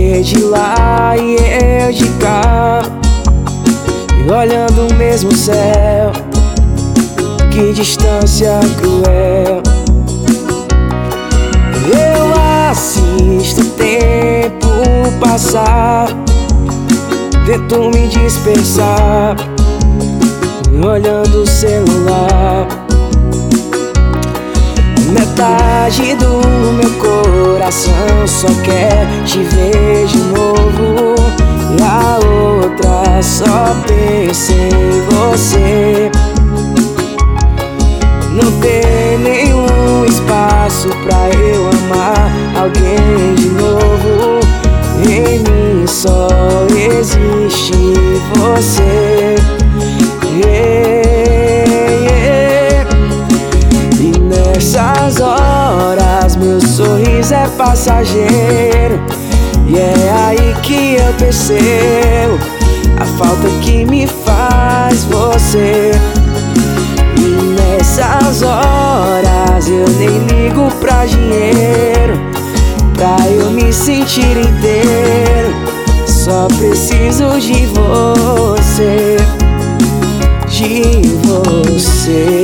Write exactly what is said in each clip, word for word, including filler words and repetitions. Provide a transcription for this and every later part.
Você de lá e eu de cá, e olhando o mesmo céu. Que distância cruel. Eu assisto o tempo passar, tento me dispersar, olhando o celular. Metade do meu coração só quer te ver de novo, e a outra só pensa em você. Não tem nenhum espaço pra eu amar alguém de novo. Em mim só existe você. Yeah, yeah. E nessas horas meu sorriso é passageiro, e é aí que eu percebo a falta que me faz você. E nessas horas eu nem ligo pra dinheiro, pra eu me sentir inteiro. Só preciso de você, de você.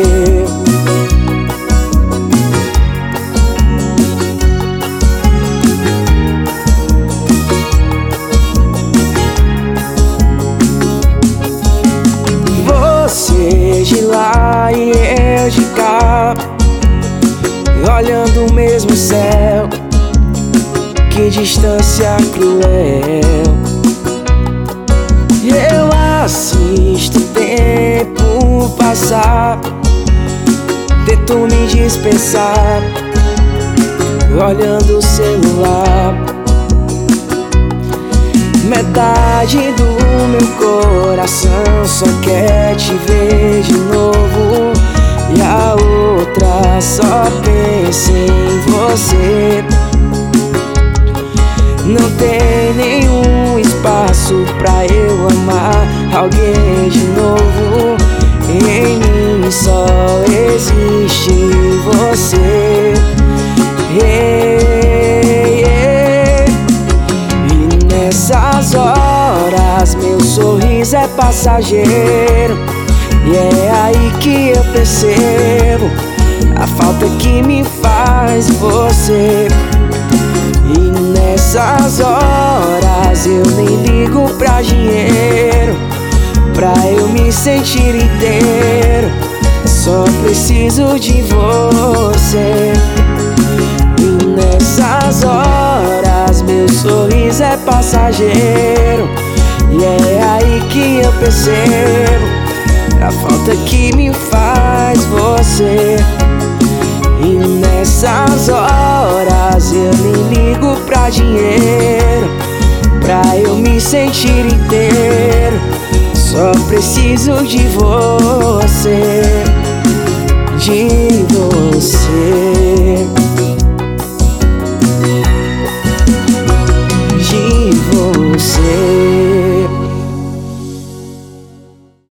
Você de lá e eu de cá, olhando o mesmo céu. Que distância cruel. Eu assisto o tempo passar, tento me dispersar, olhando o celular. Metade do meu coração só quer te ver de novo, e a outra só pensa em você. Não tem nenhum espaço pra eu amar alguém de novo. Em mim só existe você. Yeah, yeah. E nessas horas meu sorriso é passageiro, e é aí que eu percebo a falta que me faz você. E nessas horas eu nem ligo pra dinheiro, pra eu me sentir inteiro. Só preciso de você. E nessas horas meu sorriso é passageiro, e é aí que eu percebo a falta que me faz você. E nessas horas eu nem ligo pra dinheiro, pra eu me sentir inteiro. Só preciso de você.